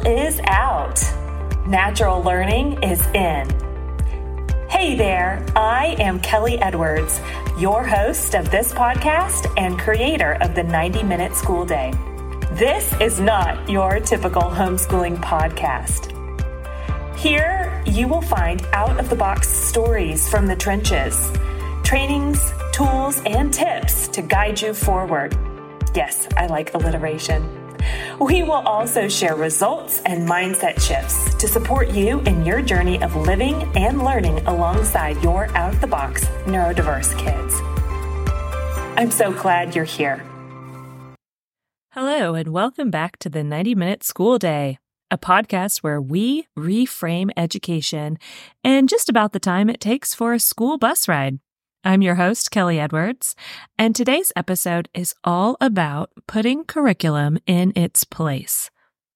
is out. Natural learning is in. Hey there, I am Kelly Edwards, your host of this podcast and creator of the 90-Minute School Day. This is not your typical homeschooling podcast. Here, you will find out-of-the-box stories from the trenches, trainings, tools, and tips to guide you forward. Yes, I like alliteration. We will also share results and mindset shifts to support you in your journey of living and learning alongside your out-of-the-box neurodiverse kids. I'm so glad you're here. Hello, and welcome back to the 90-Minute School Day, a podcast where we reframe education and just about the time it takes for a school bus ride. I'm your host, Kelly Edwards, and today's episode is all about putting curriculum in its place.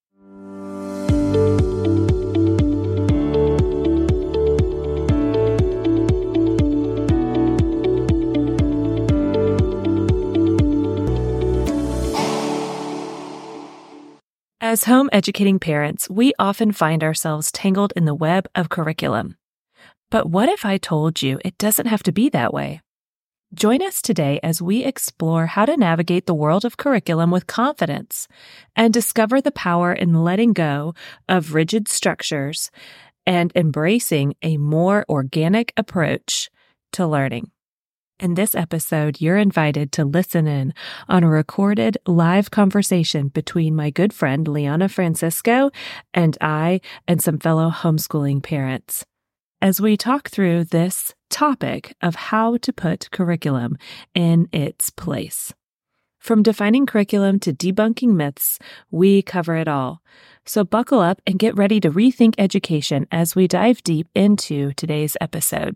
As home educating parents, we often find ourselves tangled in the web of curriculum. But what if I told you it doesn't have to be that way? Join us today as we explore how to navigate the world of curriculum with confidence and discover the power in letting go of rigid structures and embracing a more organic approach to learning. In this episode, you're invited to listen in on a recorded live conversation between my good friend Liana Francisco and I and some fellow homeschooling parents, as we talk through this topic of how to put curriculum in its place. From defining curriculum to debunking myths, we cover it all. So buckle up and get ready to rethink education as we dive deep into today's episode.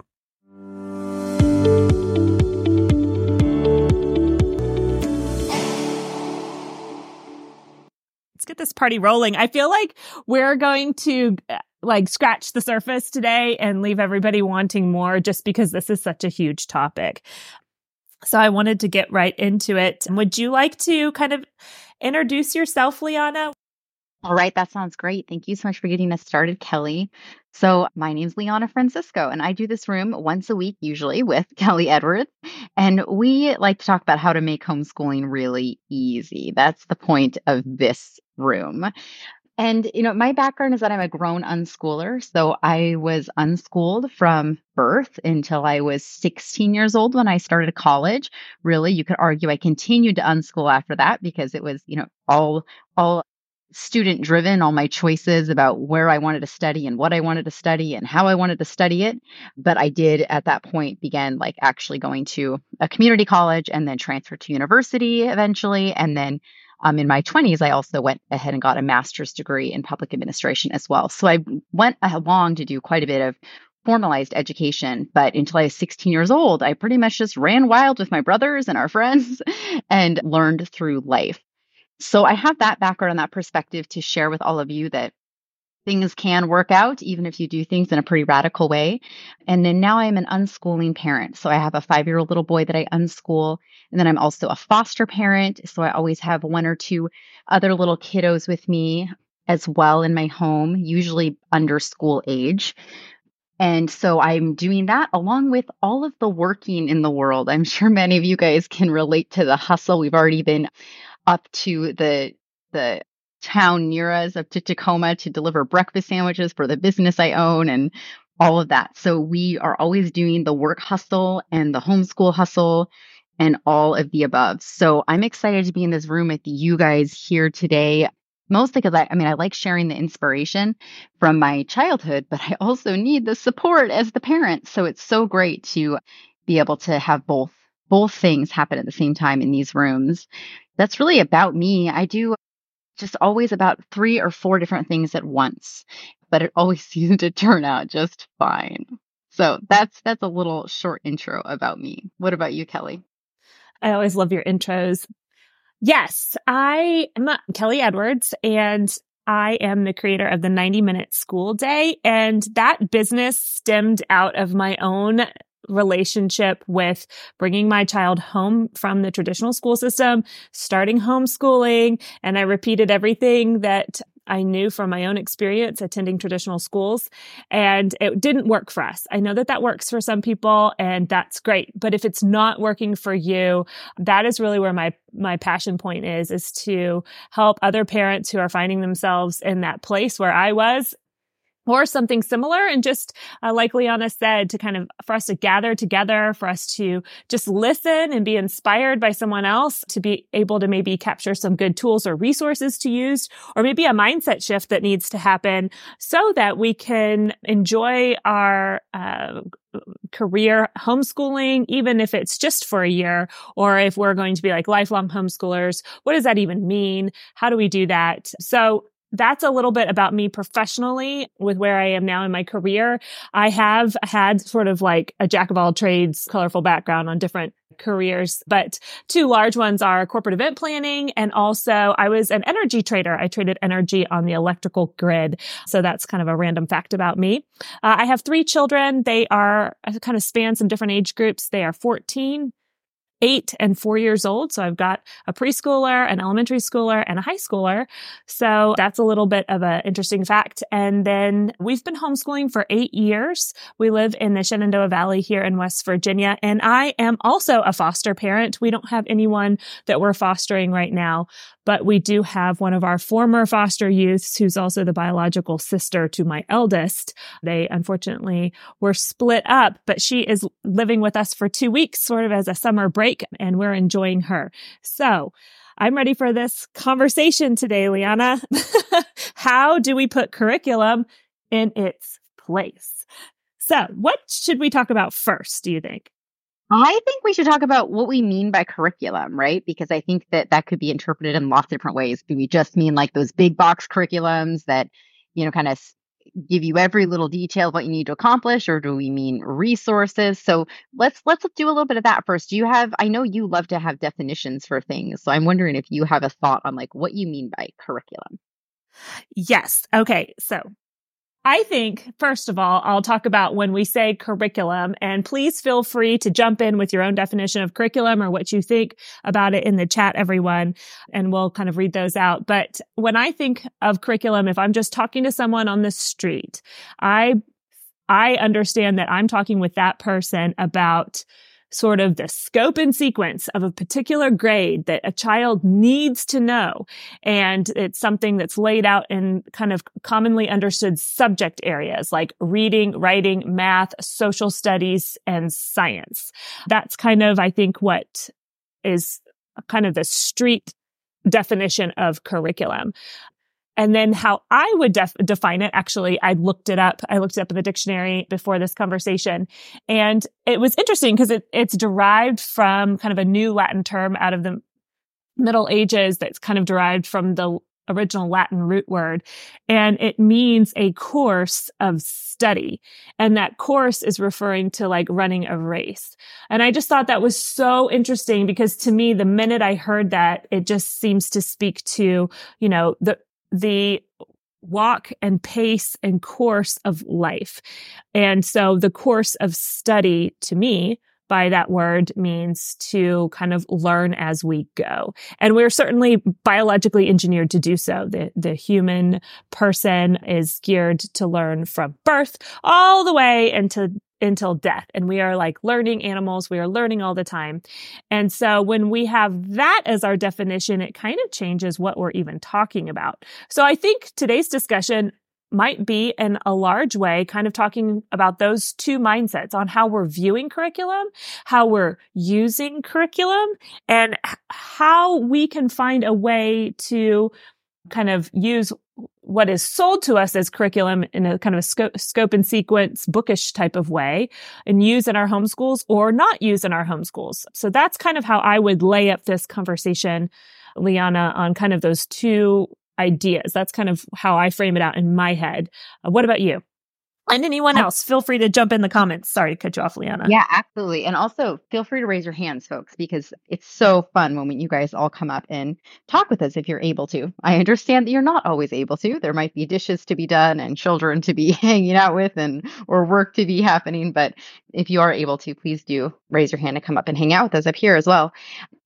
Let's get this party rolling. I feel like we're going to scratch the surface today and leave everybody wanting more just because this is such a huge topic. So I wanted to get right into it. Would you like to kind of introduce yourself, Liana? All right, that sounds great. Thank you so much for getting us started, Kelly. So my name's Liana Francisco, and I do this room once a week, usually with Kelly Edwards. And we like to talk about how to make homeschooling really easy. That's the point of this room. And, my background is that I'm a grown unschooler. So I was unschooled from birth until I was 16 years old when I started college. Really, you could argue I continued to unschool after that because it was, all student driven, all my choices about where I wanted to study and what I wanted to study and how I wanted to study it. But I did at that point begin actually going to a community college and then transferred to university eventually. And then in my 20s, I also went ahead and got a master's degree in public administration as well. So I went along to do quite a bit of formalized education. But until I was 16 years old, I pretty much just ran wild with my brothers and our friends and learned through life. So I have that background and that perspective to share with all of you that things can work out, even if you do things in a pretty radical way. And then now I'm an unschooling parent. So I have a 5-year-old little boy that I unschool. And then I'm also a foster parent. So I always have 1 or 2 other little kiddos with me as well in my home, usually under school age. And so I'm doing that along with all of the working in the world. I'm sure many of you guys can relate to the hustle. We've already been up to the town near us, up to Tacoma, to deliver breakfast sandwiches for the business I own and all of that. So we are always doing the work hustle and the homeschool hustle and all of the above. So I'm excited to be in this room with you guys here today, mostly because I like sharing the inspiration from my childhood, but I also need the support as the parent. So it's so great to be able to have both things happen at the same time in these rooms. That's really about me. I do just always about 3 or 4 different things at once, but it always seems to turn out just fine. So that's a little short intro about me. What about you, Kelly? I always love your intros. Yes, I am Kelly Edwards, and I am the creator of the 90-Minute School Day, and that business stemmed out of my own relationship with bringing my child home from the traditional school system, starting homeschooling, and I repeated everything that I knew from my own experience attending traditional schools, and it didn't work for us. I know that that works for some people, and that's great. But if it's not working for you, that is really where my passion point is to help other parents who are finding themselves in that place where I was, or something similar. And just like Liana said, to kind of, for us to gather together, for us to just listen and be inspired by someone else, to be able to maybe capture some good tools or resources to use, or maybe a mindset shift that needs to happen so that we can enjoy our career homeschooling, even if it's just for a year, or if we're going to be like lifelong homeschoolers. What does that even mean? How do we do that? So that's a little bit about me professionally with where I am now in my career. I have had sort of like a jack of all trades, colorful background on different careers, but two large ones are corporate event planning. And also I was an energy trader. I traded energy on the electrical grid. So that's kind of a random fact about me. I have 3 children. They are kind of span some different age groups. They are 14, 8, and 4 years old. So I've got a preschooler, an elementary schooler, and a high schooler. So that's a little bit of an interesting fact. And then we've been homeschooling for 8 years. We live in the Shenandoah Valley here in West Virginia. And I am also a foster parent. We don't have anyone that we're fostering right now, but we do have one of our former foster youths who's also the biological sister to my eldest. They unfortunately were split up, but she is living with us for 2 weeks, sort of as a summer break, and we're enjoying her. So I'm ready for this conversation today, Liana. How do we put curriculum in its place? So what should we talk about first, do you think? I think we should talk about what we mean by curriculum, right? Because I think that that could be interpreted in lots of different ways. Do we just mean like those big box curriculums that, kind of give you every little detail of what you need to accomplish, or do we mean resources? So let's do a little bit of that first. I know you love to have definitions for things. So I'm wondering if you have a thought on like what you mean by curriculum. Yes. Okay. So I think, first of all, I'll talk about when we say curriculum, and please feel free to jump in with your own definition of curriculum or what you think about it in the chat, everyone, and we'll kind of read those out. But when I think of curriculum, if I'm just talking to someone on the street, I understand that I'm talking with that person about sort of the scope and sequence of a particular grade that a child needs to know. And it's something that's laid out in kind of commonly understood subject areas like reading, writing, math, social studies, and science. That's kind of, I think, what is kind of the street definition of curriculum. And then how I would define it, actually, I looked it up in the dictionary before this conversation. And it was interesting because it's derived from kind of a new Latin term out of the Middle Ages that's kind of derived from the original Latin root word. And it means a course of study. And that course is referring to like running a race. And I just thought that was so interesting because to me, the minute I heard that, it just seems to speak to, the walk and pace and course of life. And so the course of study to me by that word means to kind of learn as we go. And we're certainly biologically engineered to do so. The human person is geared to learn from birth all the way until death. And we are like learning animals. We are learning all the time. And so when we have that as our definition, it kind of changes what we're even talking about. So I think today's discussion might be in a large way kind of talking about those two mindsets on how we're viewing curriculum, how we're using curriculum, and how we can find a way to kind of use what is sold to us as curriculum in a kind of a scope and sequence bookish type of way and use in our homeschools or not use in our homeschools. So that's kind of how I would lay up this conversation, Liana, on kind of those two ideas. That's kind of how I frame it out in my head. What about you? And anyone else, feel free to jump in the comments. Sorry to cut you off, Liana. Yeah, absolutely. And also feel free to raise your hands, folks, because it's so fun when you guys all come up and talk with us if you're able to. I understand that you're not always able to. There might be dishes to be done and children to be hanging out with or work to be happening. But if you are able to, please do raise your hand and come up and hang out with us up here as well.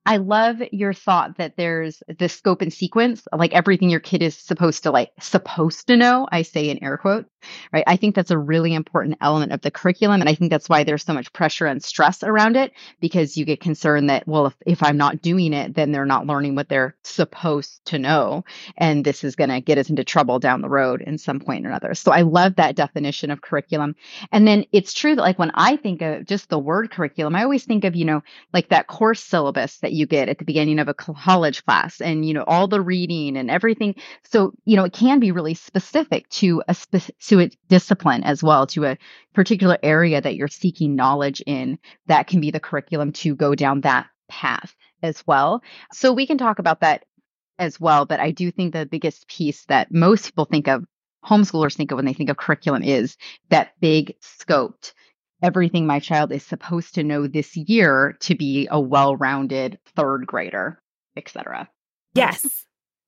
I love your thought that there's the scope and sequence, like everything your kid is supposed to know. I say in air quotes, right? I think that's a really important element of the curriculum. And I think that's why there's so much pressure and stress around it, because you get concerned that, well, if I'm not doing it, then they're not learning what they're supposed to know. And this is going to get us into trouble down the road in some point or another. So I love that definition of curriculum. And then it's true that like when I think of just the word curriculum, I always think of, like that course syllabus that you get at the beginning of a college class and, all the reading and everything. So, it can be really specific to to a discipline as well, to a particular area that you're seeking knowledge in. That can be the curriculum to go down that path as well. So we can talk about that as well. But I do think the biggest piece that most people think of, homeschoolers think of when they think of curriculum, is that big scoped, everything my child is supposed to know this year to be a well-rounded third grader, etc. Yes.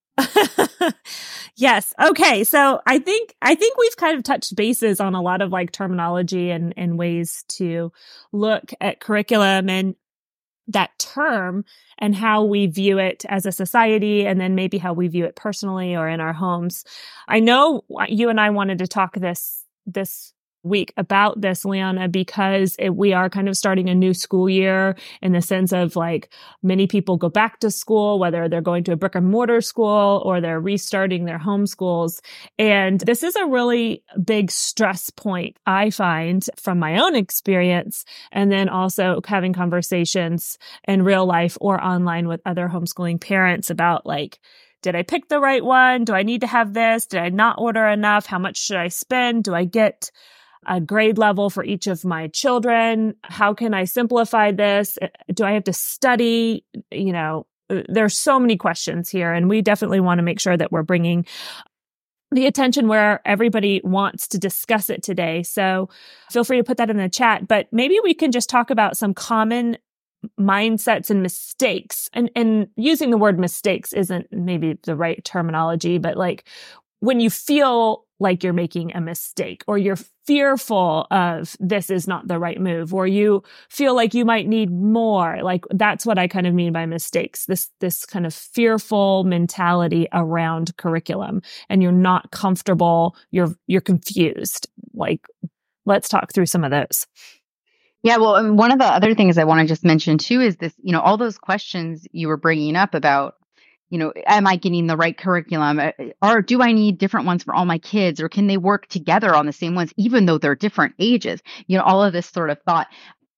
Yes. Okay. So I think we've kind of touched bases on a lot of like terminology and ways to look at curriculum and that term and how we view it as a society, and then maybe how we view it personally or in our homes. I know you and I wanted to talk this week about this, Liana, because we are kind of starting a new school year in the sense of like many people go back to school, whether they're going to a brick and mortar school or they're restarting their homeschools. And this is a really big stress point, I find, from my own experience. And then also having conversations in real life or online with other homeschooling parents about like, did I pick the right one? Do I need to have this? Did I not order enough? How much should I spend? Do I get a grade level for each of my children? How can I simplify this? Do I have to study? There's so many questions here, and we definitely want to make sure that we're bringing the attention where everybody wants to discuss it today. So feel free to put that in the chat, but maybe we can just talk about some common mindsets and mistakes. And using the word mistakes isn't maybe the right terminology, but like when you feel like you're making a mistake, or you're fearful of this is not the right move, or you feel like you might need more. Like that's what I kind of mean by mistakes. This kind of fearful mentality around curriculum, and you're not comfortable, you're confused. Like, let's talk through some of those. Yeah, well, and one of the other things I want to just mention too is this, all those questions you were bringing up about, am I getting the right curriculum? Or do I need different ones for all my kids? Or can they work together on the same ones, even though they're different ages? All of this sort of thought.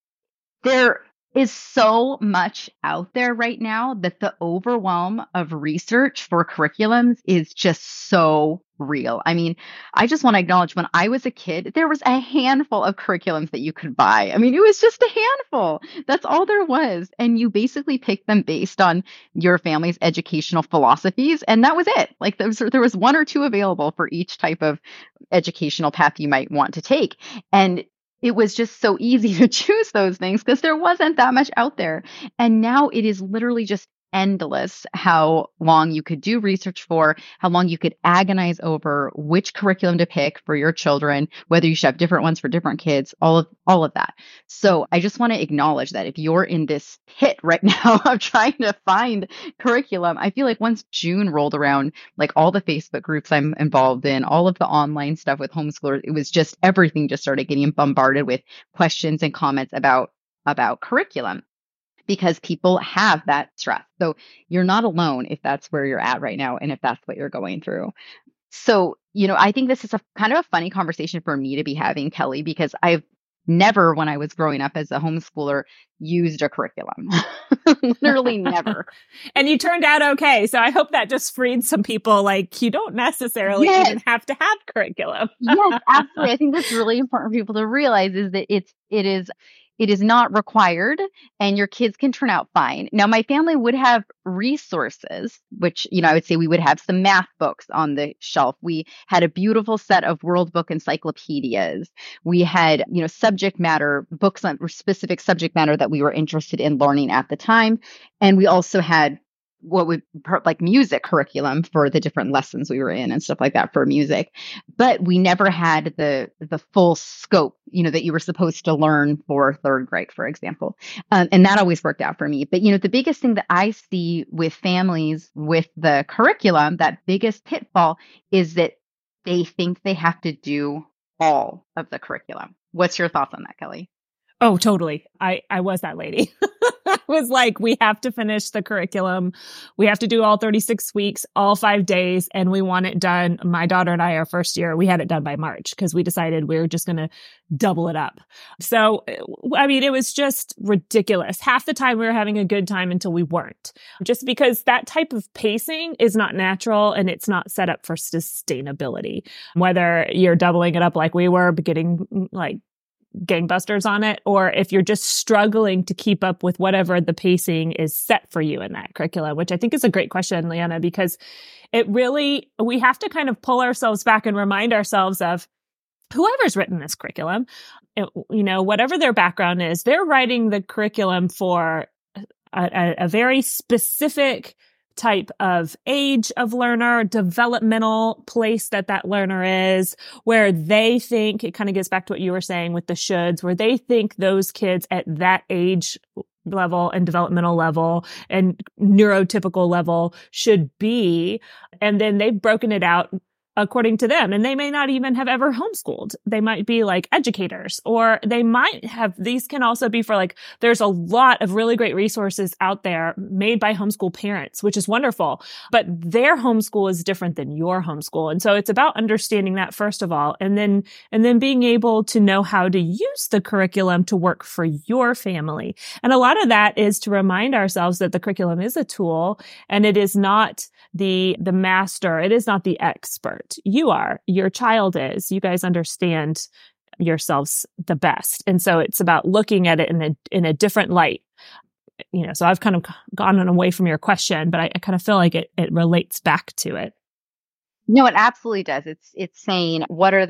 There is so much out there right now that the overwhelm of research for curriculums is just so real. I mean, I just want to acknowledge when I was a kid, there was a handful of curriculums that you could buy. I mean, it was just a handful. That's all there was. And you basically picked them based on your family's educational philosophies. And that was it. Like there was one or two available for each type of educational path you might want to take. And it was just so easy to choose those things because there wasn't that much out there. And now it is literally just endless how long you could do research for, how long you could agonize over which curriculum to pick for your children, whether you should have different ones for different kids, all of that. So I just want to acknowledge that if you're in this pit right now of trying to find curriculum, I feel like once June rolled around, like all the Facebook groups I'm involved in, all of the online stuff with homeschoolers, it was just everything just started getting bombarded with questions and comments about curriculum, because people have that stress. So you're not alone if that's where you're at right now and if that's what you're going through. So, I think this is a kind of a funny conversation for me to be having, Kelly, because I've never, when I was growing up as a homeschooler, used a curriculum. Literally never. And you turned out okay. So I hope that just freed some people. Like, you don't necessarily even have to have curriculum. Yes, absolutely. I think that's really important for people to realize is that it is not required, and your kids can turn out fine. Now, my family would have resources, which, I would say we would have some math books on the shelf. We had a beautiful set of World Book encyclopedias. We had, subject matter books on specific subject matter that we were interested in learning at the time. And we also had what would like music curriculum for the different lessons we were in and stuff like that for music. But we never had the full scope, that you were supposed to learn for third grade, for example. And that always worked out for me. But, the biggest thing that I see with families with the curriculum, that biggest pitfall is that they think they have to do all of the curriculum. What's your thoughts on that, Kelly? Oh, totally. I was that lady. I was like, we have to finish the curriculum. We have to do all 36 weeks, all 5 days, and we want it done. My daughter and I, our first year, we had it done by March because we decided we were just going to double it up. So, I mean, it was just ridiculous. Half the time we were having a good time until we weren't, just because that type of pacing is not natural and it's not set up for sustainability. Whether you're doubling it up like we were, getting like gangbusters on it, or if you're just struggling to keep up with whatever the pacing is set for you in that curriculum, which I think is a great question, Leanna, because we have to kind of pull ourselves back and remind ourselves of whoever's written this curriculum, whatever their background is, they're writing the curriculum for a very specific type of age of learner, developmental place that learner is, where they think, it kind of gets back to what you were saying with the shoulds, where they think those kids at that age level and developmental level and neurotypical level should be. And then they've broken it out according to them. And they may not even have ever homeschooled. They might be like educators, or they might have, these can also be for like, there's a lot of really great resources out there made by homeschool parents, which is wonderful, but their homeschool is different than your homeschool. And so it's about understanding that first of all, and then being able to know how to use the curriculum to work for your family. And a lot of that is to remind ourselves that the curriculum is a tool and it is not the master. It is not the expert. You are, your child is, you guys understand yourselves the best. And so it's about looking at it in a different light. So I've kind of gone away from your question, but I kind of feel like it relates back to it. No, it absolutely does. It's saying,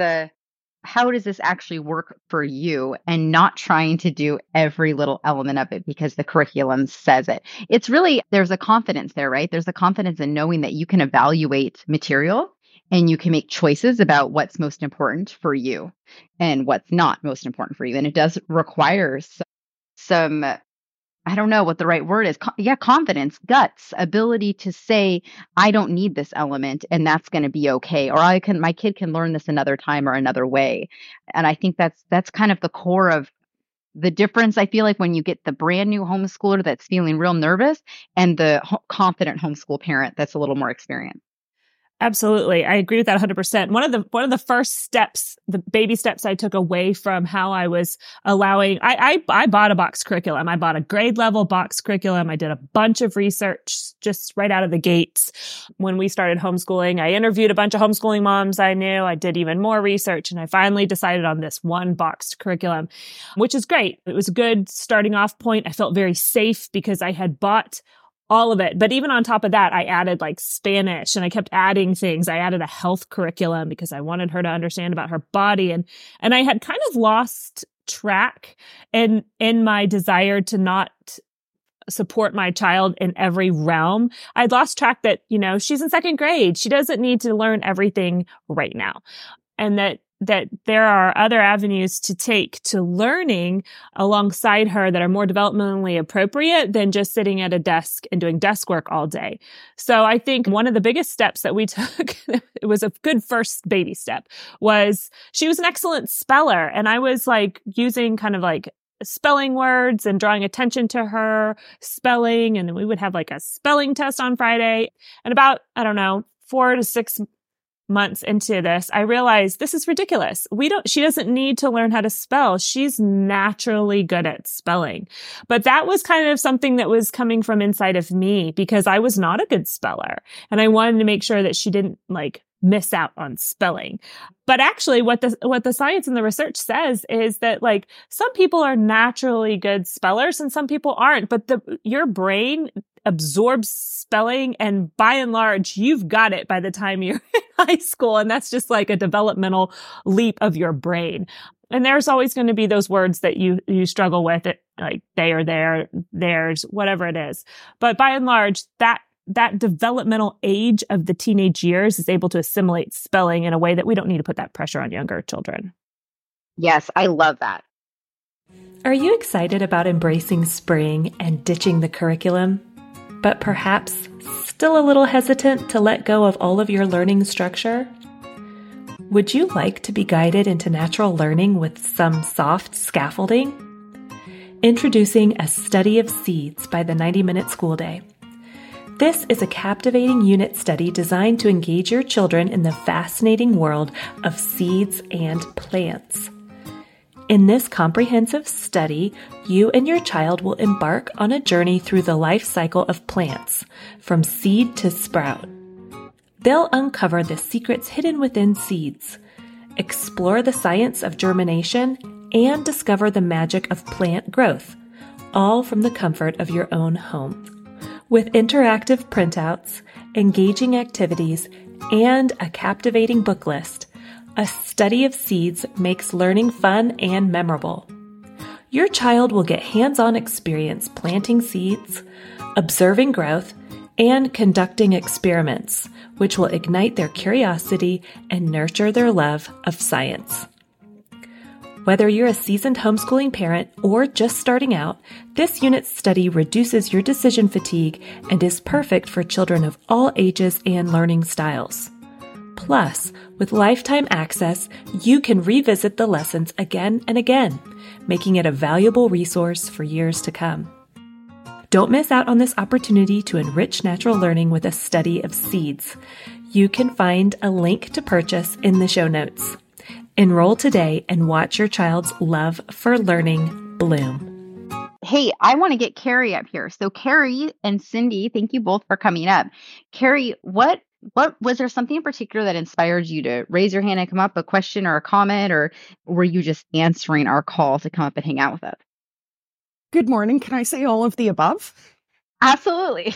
how does this actually work for you, and not trying to do every little element of it because the curriculum says it. It's really, there's a confidence there, right? There's a confidence in knowing that you can evaluate material and you can make choices about what's most important for you and what's not most important for you. And it does require some I don't know what the right word is. Confidence, guts, ability to say, I don't need this element and that's going to be okay. Or my kid can learn this another time or another way. And I think that's kind of the core of the difference. I feel like when you get the brand new homeschooler that's feeling real nervous and the confident homeschool parent that's a little more experienced. Absolutely. I agree with that 100%. One of the first steps, the baby steps I took away from how I was allowing, I bought a box curriculum. I bought a grade level box curriculum. I did a bunch of research just right out of the gates. When we started homeschooling, I interviewed a bunch of homeschooling moms I knew. I did even more research, and I finally decided on this one boxed curriculum, which is great. It was a good starting off point. I felt very safe because I had bought all of it. But even on top of that, I added like Spanish, and I kept adding things. I added a health curriculum because I wanted her to understand about her body. And I had kind of lost track in my desire to not support my child in every realm. I'd lost track that, she's in second grade. She doesn't need to learn everything right now. And that there are other avenues to take to learning alongside her that are more developmentally appropriate than just sitting at a desk and doing desk work all day. So I think one of the biggest steps that we took, it was a good first baby step, was she was an excellent speller. And I was like using kind of like spelling words and drawing attention to her spelling. And then we would have like a spelling test on Friday. And about, 4 to 6 months into this, I realized this is ridiculous. She doesn't need to learn how to spell. She's naturally good at spelling. But that was kind of something that was coming from inside of me because I was not a good speller. And I wanted to make sure that she didn't miss out on spelling. But actually what the science and the research says is that some people are naturally good spellers and some people aren't, but your brain absorbs spelling, and by and large, you've got it by the time you're in high school. And that's just like a developmental leap of your brain. And there's always going to be those words that you struggle with, like they or their, theirs, whatever it is. But by and large, that that developmental age of the teenage years is able to assimilate spelling in a way that we don't need to put that pressure on younger children. Yes, I love that. Are you excited about embracing spring and ditching the curriculum, but perhaps still a little hesitant to let go of all of your learning structure? Would you like to be guided into natural learning with some soft scaffolding? Introducing A Study of Seeds by the 90-Minute School Day. This is a captivating unit study designed to engage your children in the fascinating world of seeds and plants. In this comprehensive study, you and your child will embark on a journey through the life cycle of plants, from seed to sprout. They'll uncover the secrets hidden within seeds, explore the science of germination, and discover the magic of plant growth, all from the comfort of your own home. With interactive printouts, engaging activities, and a captivating book list, A Study of Seeds makes learning fun and memorable. Your child will get hands-on experience planting seeds, observing growth, and conducting experiments, which will ignite their curiosity and nurture their love of science. Whether you're a seasoned homeschooling parent or just starting out, this unit study reduces your decision fatigue and is perfect for children of all ages and learning styles. Plus, with lifetime access, you can revisit the lessons again and again, making it a valuable resource for years to come. Don't miss out on this opportunity to enrich natural learning with A Study of Seeds. You can find a link to purchase in the show notes. Enroll today and watch your child's love for learning bloom. Hey, I want to get Carrie up here. So Carrie and Cindy, thank you both for coming up. Carrie, what was there something in particular that inspired you to raise your hand and come up, a question or a comment, or were you just answering our call to come up and hang out with us? Good morning. Can I say all of the above? Absolutely.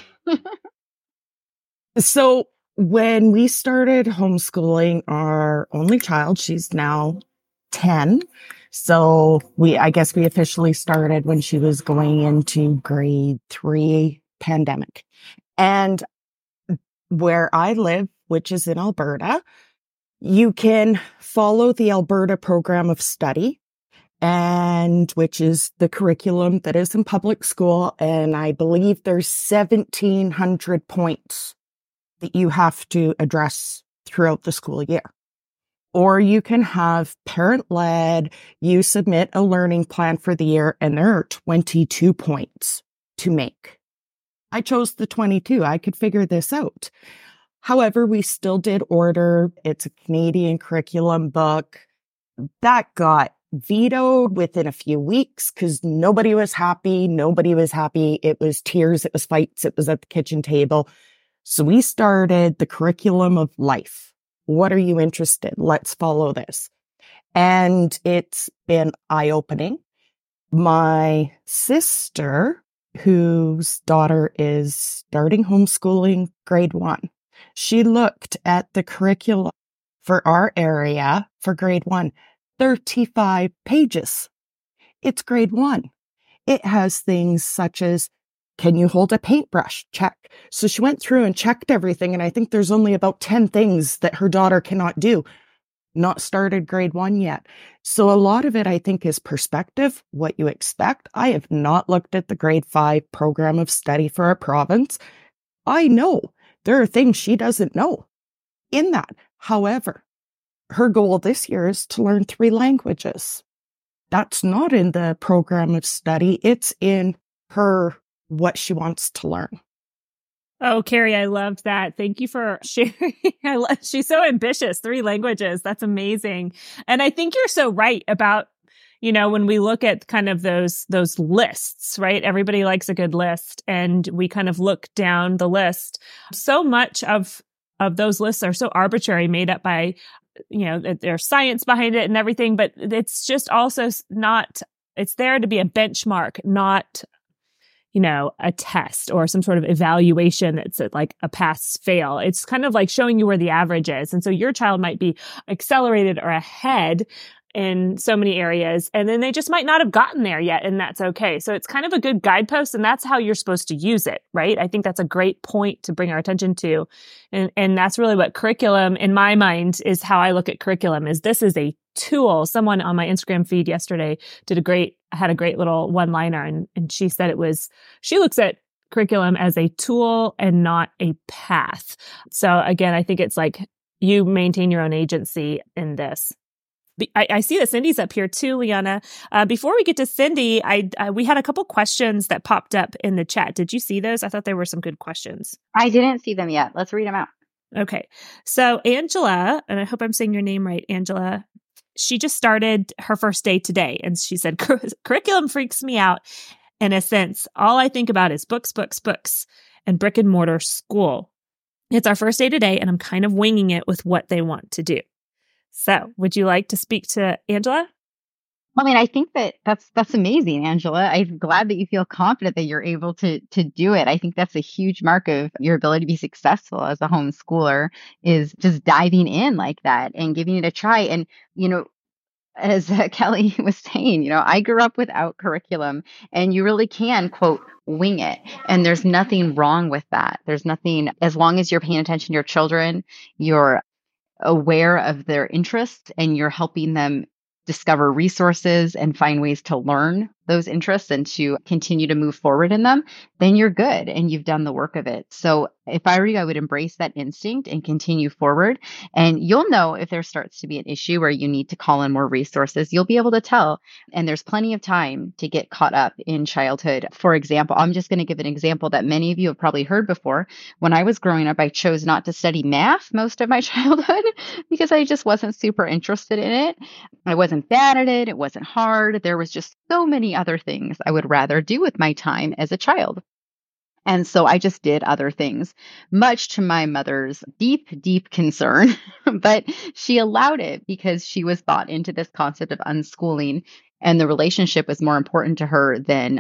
So when we started homeschooling our only child, she's now 10. So I guess we officially started when she was going into grade 3 pandemic. And where I live, which is in Alberta, you can follow the Alberta Program of Study, and which is the curriculum that is in public school. And I believe there's 1,700 points that you have to address throughout the school year. Or you can have parent-led, you submit a learning plan for the year, and there are 22 points to make. I chose the 22. I could figure this out. However, we still did order. It's a Canadian curriculum book. That got vetoed within a few weeks because nobody was happy. It was tears. It was fights. It was at the kitchen table. So we started the curriculum of life. What are you interested in? Let's follow this. And it's been eye-opening. My sister, whose daughter is starting homeschooling grade 1, she looked at the curriculum for our area for grade 1, 35 pages. It's grade 1. It has things such as, can you hold a paintbrush? Check. So she went through and checked everything. And I think there's only about 10 things that her daughter cannot do. Not started grade 1 yet. So a lot of it, I think, is perspective, what you expect. I have not looked at the grade 5 program of study for our province. I know there are things she doesn't know in that. However, her goal this year is to learn 3 languages. That's not in the program of study. It's in her what she wants to learn. Oh, Carrie, I loved that. Thank you for sharing. She's so ambitious. 3 languages. That's amazing. And I think you're so right about, when we look at kind of those lists, right? Everybody likes a good list, and we kind of look down the list. So much of those lists are so arbitrary, made up by, there's science behind it and everything, but it's just also not, it's there to be a benchmark, not a test or some sort of evaluation that's like a pass fail. It's kind of like showing you where the average is. And so your child might be accelerated or ahead in so many areas, and then they just might not have gotten there yet, and that's okay. So it's kind of a good guidepost, and that's how you're supposed to use it, right? I think that's a great point to bring our attention to. And that's really what curriculum, in my mind, is how I look at curriculum, is this is a tool. Someone on my Instagram feed yesterday had a great little one-liner, and she said she looks at curriculum as a tool and not a path. So again, I think it's like you maintain your own agency in this. I see that Cindy's up here too, Liana. Before we get to Cindy, we had a couple questions that popped up in the chat. Did you see those? I thought there were some good questions. I didn't see them yet. Let's read them out. Okay. So Angela, and I hope I'm saying your name right, Angela, she just started her first day today. And she said, curriculum freaks me out. In a sense, all I think about is books, and brick and mortar school. It's our first day today, and I'm kind of winging it with what they want to do. So would you like to speak to Angela? I mean, I think that's amazing, Angela. I'm glad that you feel confident that you're able to do it. I think that's a huge mark of your ability to be successful as a homeschooler, is just diving in like that and giving it a try. And, as Kelly was saying, I grew up without curriculum, and you really can, quote, wing it. And there's nothing wrong with that. There's nothing, as long as you're paying attention to your children, you're aware of their interests, and you're helping them discover resources and find ways to learn those interests and to continue to move forward in them, then you're good and you've done the work of it. So if I were you, I would embrace that instinct and continue forward. And you'll know if there starts to be an issue where you need to call in more resources. You'll be able to tell. And there's plenty of time to get caught up in childhood. For example, I'm just going to give an example that many of you have probably heard before. When I was growing up, I chose not to study math most of my childhood because I just wasn't super interested in it. I wasn't bad at it. It wasn't hard. There was just so many other things I would rather do with my time as a child. And so I just did other things, much to my mother's deep, deep concern. But she allowed it because she was bought into this concept of unschooling, and the relationship was more important to her than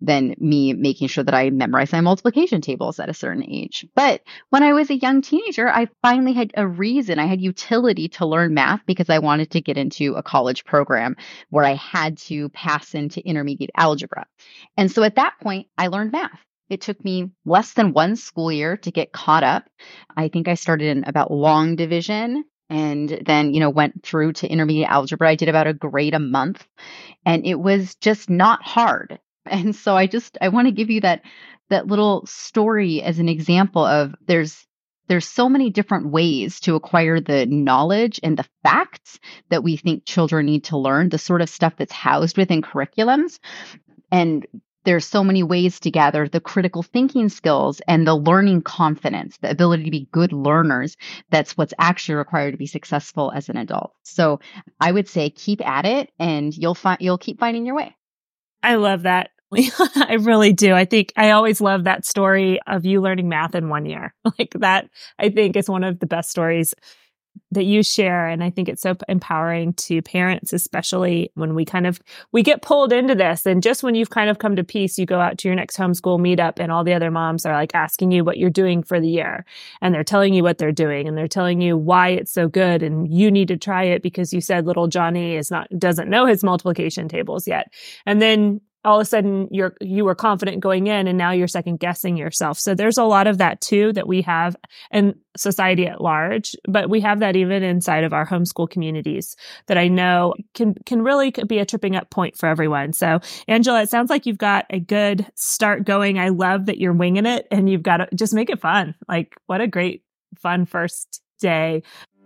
me making sure that I memorized my multiplication tables at a certain age. But when I was a young teenager, I finally had a reason. I had utility to learn math because I wanted to get into a college program where I had to pass into intermediate algebra. And so at that point, I learned math. It took me less than one school year to get caught up. I think I started in about long division, and then, went through to intermediate algebra. I did about a grade a month, and it was just not hard. And so I want to give you that little story as an example of there's so many different ways to acquire the knowledge and the facts that we think children need to learn, the sort of stuff that's housed within curriculums. And there's so many ways to gather the critical thinking skills and the learning confidence, the ability to be good learners. That's what's actually required to be successful as an adult. So I would say keep at it, and you'll keep finding your way. I love that. I really do. I think I always love that story of you learning math in 1 year. Like that, I think is one of the best stories that you share. And I think it's so empowering to parents, especially when we get pulled into this. And just when you've kind of come to peace, you go out to your next homeschool meetup and all the other moms are like asking you what you're doing for the year. And they're telling you what they're doing, and they're telling you why it's so good. And you need to try it because you said little Johnny doesn't know his multiplication tables yet. And then all of a sudden you were confident going in, and now you're second guessing yourself. So there's a lot of that too that we have in society at large, but we have that even inside of our homeschool communities that I know can really be a tripping up point for everyone. So Angela, it sounds like you've got a good start going. I love that you're winging it, and you've got to just make it fun. Like what a great fun first day.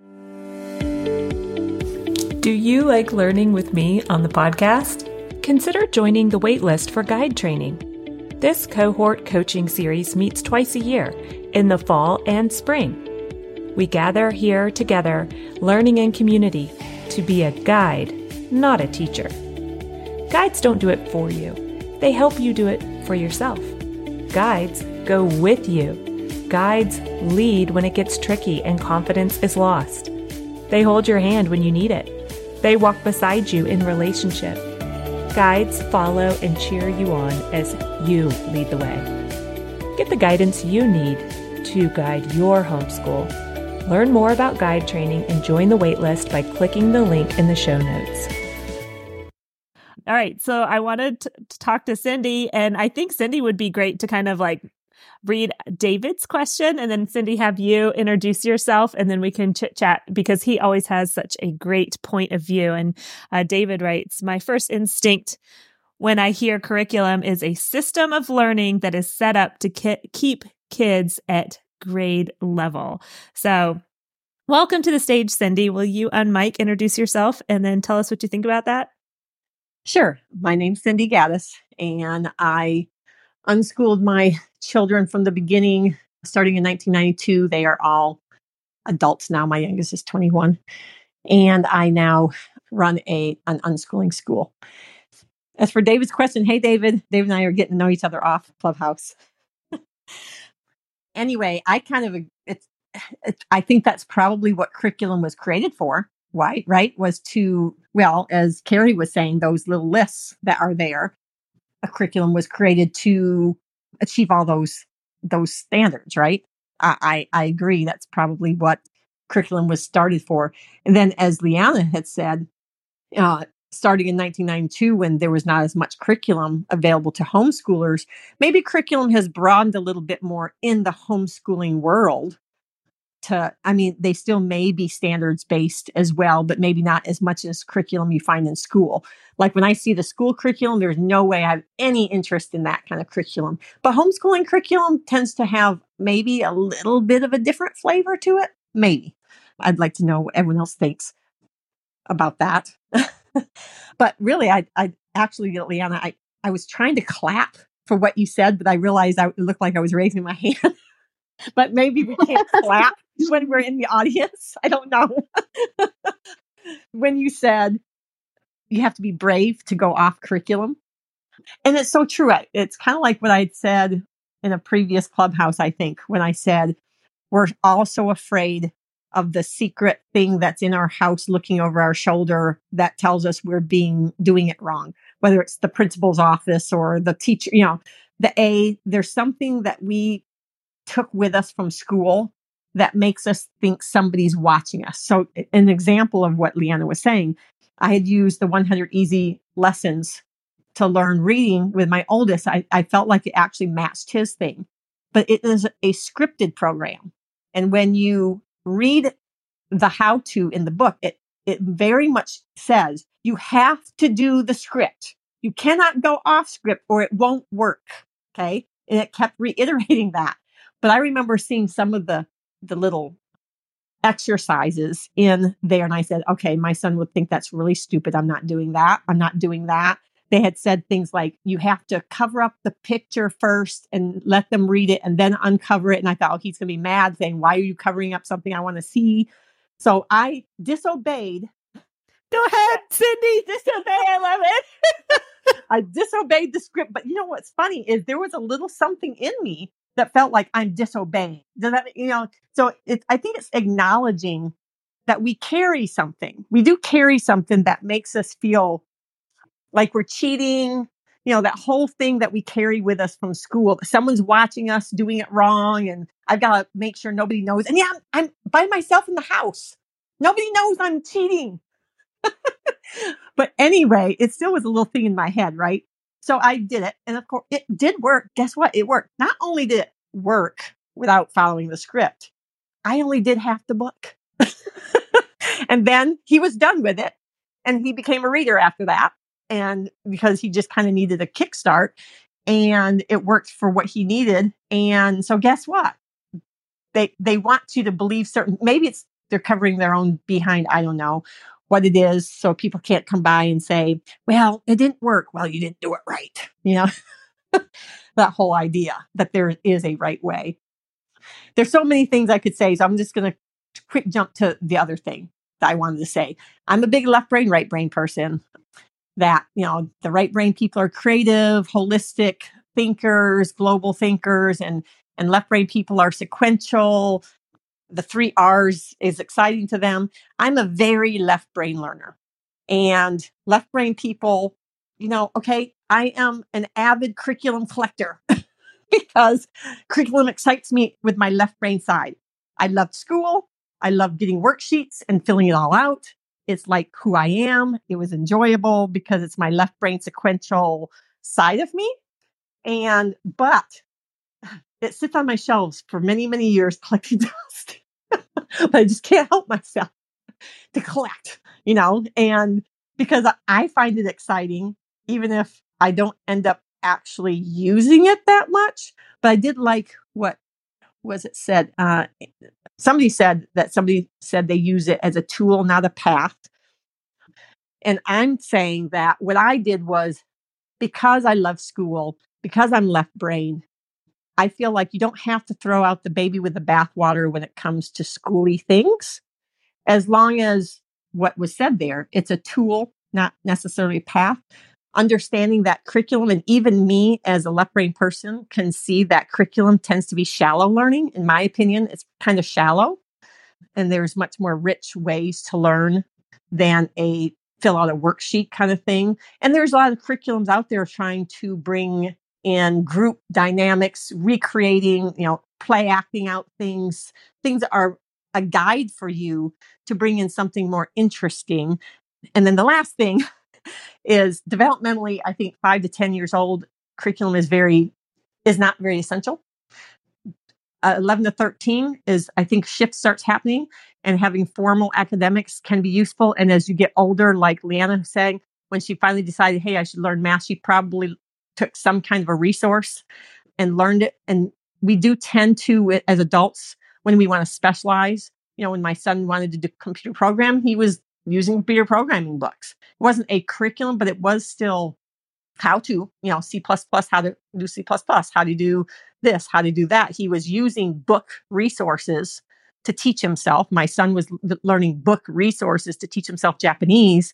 Do you like learning with me on the podcast? Consider joining the waitlist for guide training. This cohort coaching series meets twice a year, in the fall and spring. We gather here together, learning in community, to be a guide, not a teacher. Guides don't do it for you. They help you do it for yourself. Guides go with you. Guides lead when it gets tricky and confidence is lost. They hold your hand when you need it. They walk beside you in relationship. Guides follow and cheer you on as you lead the way. Get the guidance you need to guide your homeschool. Learn more about guide training and join the waitlist by clicking the link in the show notes. All right. So I wanted to talk to Cindy, and I think Cindy would be great to kind of like read David's question, and then Cindy, have you introduce yourself, and then we can chit chat because he always has such a great point of view. And David writes, my first instinct when I hear curriculum is a system of learning that is set up to keep kids at grade level. So welcome to the stage, Cindy. Will you unmic, introduce yourself, and then tell us what you think about that? Sure. My name's Cindy Gaddis, and I unschooled my children from the beginning, starting in 1992. They are all adults now. My youngest is 21. And I now run an unschooling school. As for David's question, hey, David and I are getting to know each other off Clubhouse. Anyway, I think that's probably what curriculum was created for. Right? Was to, well, as Carrie was saying, those little lists that are there, a curriculum was created to achieve all those standards, right? I agree. That's probably what curriculum was started for. And then, as Leanna had said, starting in 1992, when there was not as much curriculum available to homeschoolers, maybe curriculum has broadened a little bit more in the homeschooling world. They still may be standards based as well, but maybe not as much as curriculum you find in school. Like when I see the school curriculum, there's no way I have any interest in that kind of curriculum. But homeschooling curriculum tends to have maybe a little bit of a different flavor to it. Maybe. I'd like to know what everyone else thinks about that. But really, I actually, Leanna, I was trying to clap for what you said, but I realized it looked like I was raising my hand. But maybe we can't clap when we're in the audience. I don't know. When you said you have to be brave to go off curriculum. And it's so true. It's kind of like what I'd said in a previous Clubhouse, I think, when I said, we're all so afraid of the secret thing that's in our house looking over our shoulder that tells us we're doing it wrong, whether it's the principal's office or the teacher, there's something that we took with us from school that makes us think somebody's watching us. So an example of what Leanna was saying, I had used the 100 easy lessons to learn reading with my oldest. I felt like it actually matched his thing, but it is a scripted program. And when you read the how-to in the book, it very much says you have to do the script. You cannot go off script or it won't work. Okay. And it kept reiterating that. But I remember seeing some of the little exercises in there. And I said, okay, my son would think that's really stupid. I'm not doing that. I'm not doing that. They had said things like, you have to cover up the picture first and let them read it and then uncover it. And I thought, oh, he's going to be mad saying, why are you covering up something I want to see? So I disobeyed. Go ahead, Cindy. Disobey. I love it. I disobeyed the script. But you know what's funny is there was a little something in me that felt like I'm disobeying. Does that, so I think it's acknowledging that we carry something. We do carry something that makes us feel like we're cheating, that whole thing that we carry with us from school. Someone's watching us doing it wrong, and I've got to make sure nobody knows. And I'm by myself in the house. Nobody knows I'm cheating. But anyway, it still was a little thing in my head, right? So I did it. And of course, it did work. Guess what? It worked. Not only did it work without following the script, I only did half the book. And then he was done with it. And he became a reader after that. And because he just kind of needed a kickstart, and it worked for what he needed. And so guess what? They want you to believe maybe they're covering their own behind. I don't know what it is. So people can't come by and say, well, it didn't work. Well, you didn't do it right. That whole idea that there is a right way. There's so many things I could say. So I'm just going to quick jump to the other thing that I wanted to say. I'm a big left brain, right brain person. That, the right brain people are creative, holistic thinkers, global thinkers, and left brain people are sequential. The 3 R's is exciting to them. I'm a very left brain learner, and left brain people, okay, I am an avid curriculum collector because curriculum excites me with my left brain side. I loved school. I love getting worksheets and filling it all out. It's like who I am. It was enjoyable because it's my left brain sequential side of me. But it sits on my shelves for many, many years collecting dust. But I just can't help myself to collect, and because I find it exciting, even if I don't end up actually using it that much. But I did like what was it said? Somebody said they use it as a tool, not a path. And I'm saying that what I did was, because I love school, because I'm left brain, I feel like you don't have to throw out the baby with the bathwater when it comes to schooly things. As long as what was said there, it's a tool, not necessarily a path. Understanding that curriculum, and even me as a left brain person can see that curriculum tends to be shallow learning. In my opinion, it's kind of shallow. And there's much more rich ways to learn than a fill out a worksheet kind of thing. And there's a lot of curriculums out there trying to bring in group dynamics, recreating, play acting out things. Things are a guide for you to bring in something more interesting. And then the last thing is developmentally, I think 5 to 10 years old curriculum is not very essential. 11 to 13 is, I think, shift starts happening, and having formal academics can be useful. And as you get older, like Leanna was saying, when she finally decided, hey, I should learn math, she probably took some kind of a resource and learned it. And we do tend to, as adults, when we want to specialize, when my son wanted to do computer program, he was using computer programming books. It wasn't a curriculum, but it was still how to, C++, how to do C++, how to do this, how to do that. He was using book resources to teach himself. My son was learning book resources to teach himself Japanese,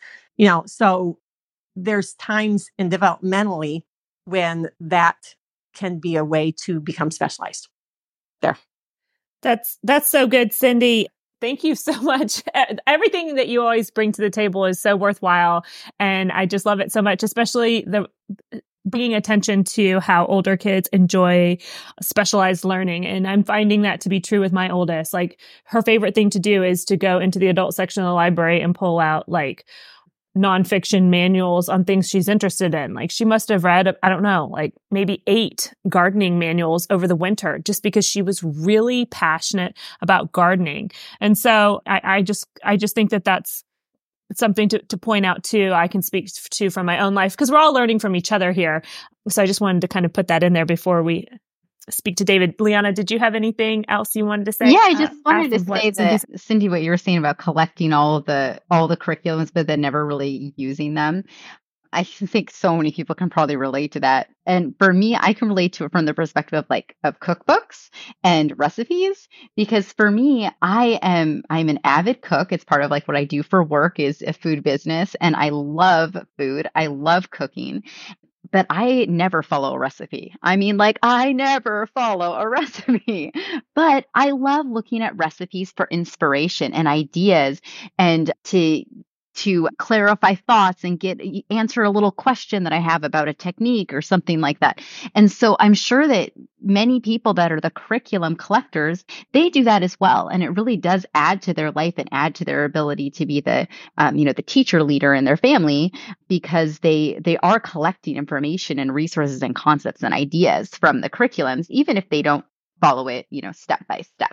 so there's times in developmentally when that can be a way to become specialized. There. That's so good, Cindy. Thank you so much. Everything that you always bring to the table is so worthwhile. And I just love it so much, especially the bringing attention to how older kids enjoy specialized learning. And I'm finding that to be true with my oldest. Like, her favorite thing to do is to go into the adult section of the library and pull out like nonfiction manuals on things she's interested in. Like, she must have read, I don't know, like maybe 8 gardening manuals over the winter, just because she was really passionate about gardening. And so I just think that that's something to point out too. I can speak to from my own life, because we're all learning from each other here. So I just wanted to kind of put that in there before we speak to David. Liana, did you have anything else you wanted to say? Yeah, I just wanted to say that, Cindy, what you were saying about collecting all the curriculums, but then never really using them. I think so many people can probably relate to that. And for me, I can relate to it from the perspective of cookbooks and recipes, because for me, I'm an avid cook. It's part of like what I do for work is a food business, and I love food. I love cooking. But I never follow a recipe. I mean, like, I never follow a recipe. But I love looking at recipes for inspiration and ideas, and to clarify thoughts and answer a little question that I have about a technique or something like that. And so I'm sure that many people that are the curriculum collectors, they do that as well. And it really does add to their life and add to their ability to be the teacher leader in their family, because they are collecting information and resources and concepts and ideas from the curriculums, even if they don't follow it, step by step.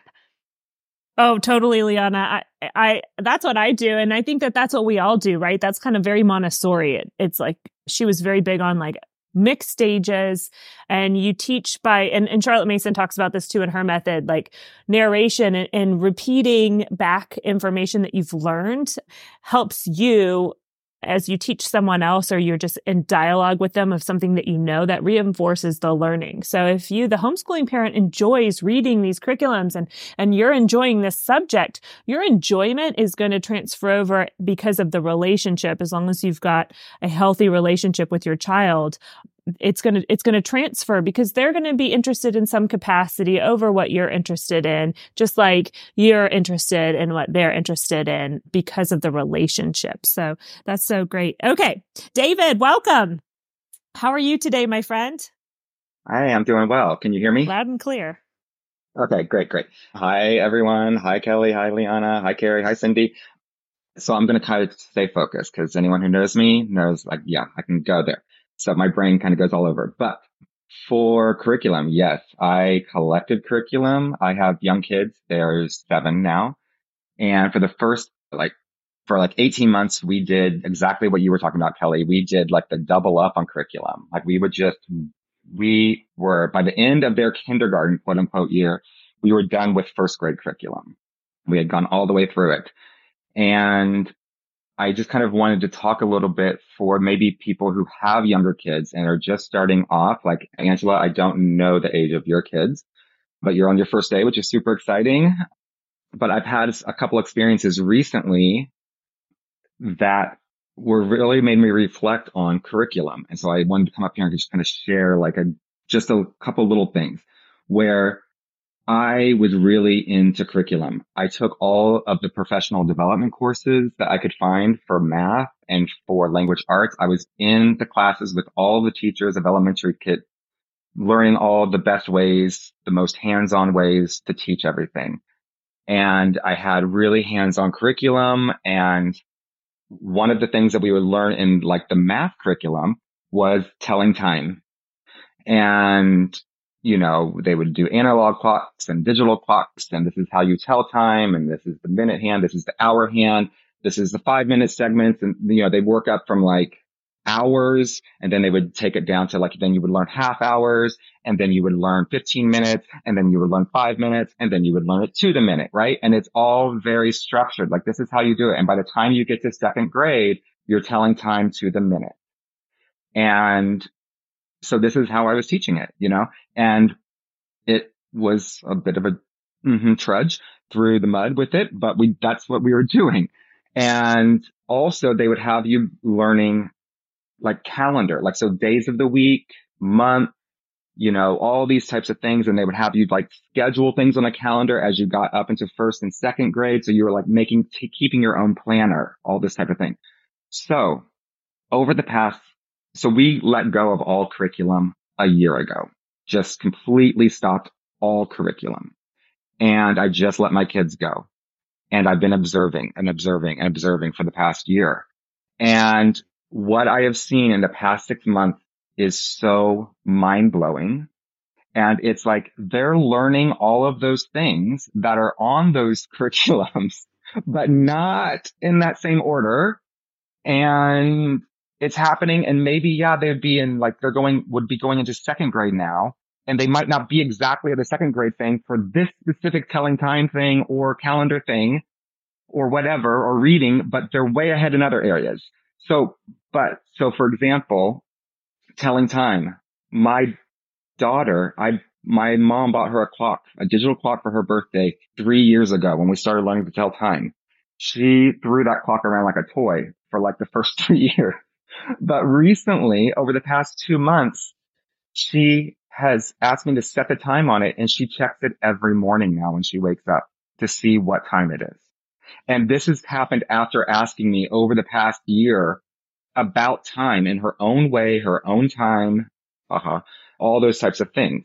Oh, totally, Liana. I that's what I do. And I think that that's what we all do, right? That's kind of very Montessori. It's like, she was very big on like mixed stages, and you teach by, and Charlotte Mason talks about this too in her method, like narration and repeating back information that you've learned helps you as you teach someone else, or you're just in dialogue with them of something that you know, that reinforces the learning. So if you, the homeschooling parent, enjoys reading these curriculums and you're enjoying this subject, your enjoyment is going to transfer over because of the relationship. As long as you've got a healthy relationship with your child, it's going to transfer, because they're going to be interested in some capacity over what you're interested in, just like you're interested in what they're interested in because of the relationship. So that's so great. Okay. David, welcome. How are you today, my friend? I am doing well. Can you hear me? Loud and clear. Okay, great, great. Hi, everyone. Hi, Kelly. Hi, Liana. Hi, Carrie. Hi, Cindy. So I'm going to kind of stay focused because anyone who knows me knows, like, yeah, I can go there. So my brain kind of goes all over. But for curriculum, yes, I collected curriculum. I have young kids. There's 7 now. And for the first, for 18 months, we did exactly what you were talking about, Kelly. We did like the double up on curriculum. Like we were, by the end of their kindergarten, quote unquote, year, we were done with first grade curriculum. We had gone all the way through it. And I just kind of wanted to talk a little bit for maybe people who have younger kids and are just starting off. Like Angela, I don't know the age of your kids, but you're on your first day, which is super exciting. But I've had a couple experiences recently that were really made me reflect on curriculum. And so I wanted to come up here and just kind of share just a couple little things where I was really into curriculum. I took all of the professional development courses that I could find for math and for language arts. I was in the classes with all the teachers of elementary kids, learning all the best ways, the most hands-on ways to teach everything. And I had really hands-on curriculum. And one of the things that we would learn in like the math curriculum was telling time. And, they would do analog clocks and digital clocks. And this is how you tell time. And this is the minute hand. This is the hour hand. This is the 5-minute segments. And, they'd work up from like hours. And then they would take it down to then you would learn half hours. And then you would learn 15 minutes. And then you would learn 5 minutes. And then you would learn it to the minute, right? And it's all very structured. Like this is how you do it. And by the time you get to second grade, you're telling time to the minute. And so this is how I was teaching it, and it was a bit of a trudge through the mud with it, but that's what we were doing. And also they would have you learning like calendar, so days of the week, month, all these types of things. And they would have you like schedule things on a calendar as you got up into first and second grade. So you were like keeping your own planner, all this type of thing. So so we let go of all curriculum a year ago, just completely stopped all curriculum. And I just let my kids go. And I've been observing and observing and observing for the past year. And what I have seen in the past 6 months is so mind blowing. And it's like they're learning all of those things that are on those curriculums, but not in that same order. And it's happening. And maybe, they'd be would be going into second grade now. And they might not be exactly at the second grade thing for this specific telling time thing or calendar thing or whatever, or reading, but they're way ahead in other areas. So for example, telling time, my daughter, my mom bought her a digital clock for her birthday 3 years ago when we started learning to tell time. She threw that clock around like a toy for like the first 3 years. But recently, over the past 2 months, she has asked me to set the time on it, and she checks it every morning now when she wakes up to see what time it is. And this has happened after asking me over the past year about time in her own way, her own time, all those types of things.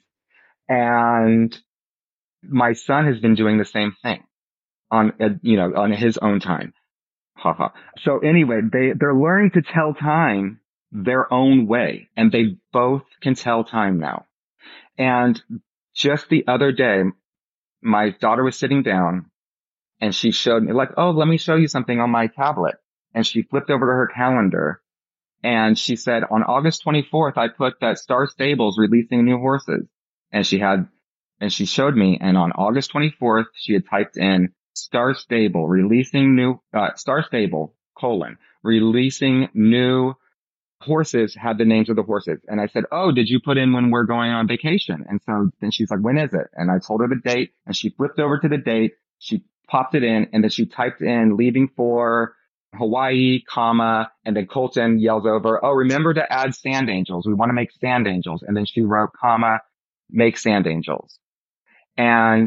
And my son has been doing the same thing on his own time. So anyway, they're learning to tell time their own way, and they both can tell time now. And just the other day, my daughter was sitting down and she showed me oh, let me show you something on my tablet. And she flipped over to her calendar and she said, on August 24th, I put that Star Stable's releasing new horses. And she showed me, and on August 24th, she had typed in Star Stable releasing new, Star Stable, releasing new horses, had the names of the horses. And I said, oh, did you put in when we're going on vacation? And so then she's like, when is it? And I told her the date, and she flipped over to the date. She popped it in, and then she typed in leaving for Hawaii, and then Colton yells over, oh, remember to add sand angels. We want to make sand angels. And then she wrote, make sand angels. And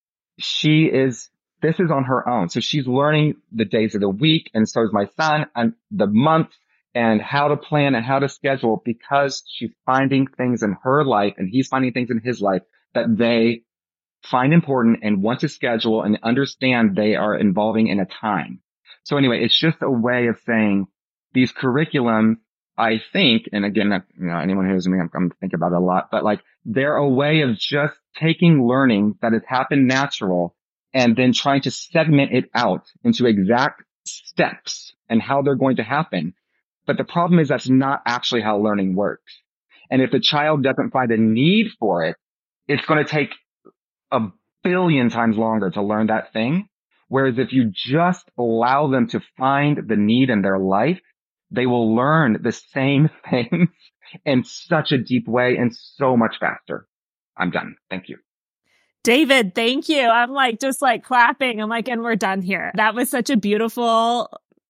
this is on her own. So she's learning the days of the week, and so is my son, and the month, and how to plan and how to schedule, because she's finding things in her life and he's finding things in his life that they find important and want to schedule and understand they are involving in a time. So anyway, it's just a way of saying these curriculums, I think, and again, anyone who knows me, I'm thinking about it a lot, but like they're a way of just taking learning that has happened natural and then trying to segment it out into exact steps and how they're going to happen. But the problem is that's not actually how learning works. And if the child doesn't find a need for it, it's going to take a billion times longer to learn that thing. Whereas if you just allow them to find the need in their life, they will learn the same things in such a deep way and so much faster. I'm done. Thank you. David, thank you. I'm like, just like clapping. I'm like, and we're done here. That was such a beautiful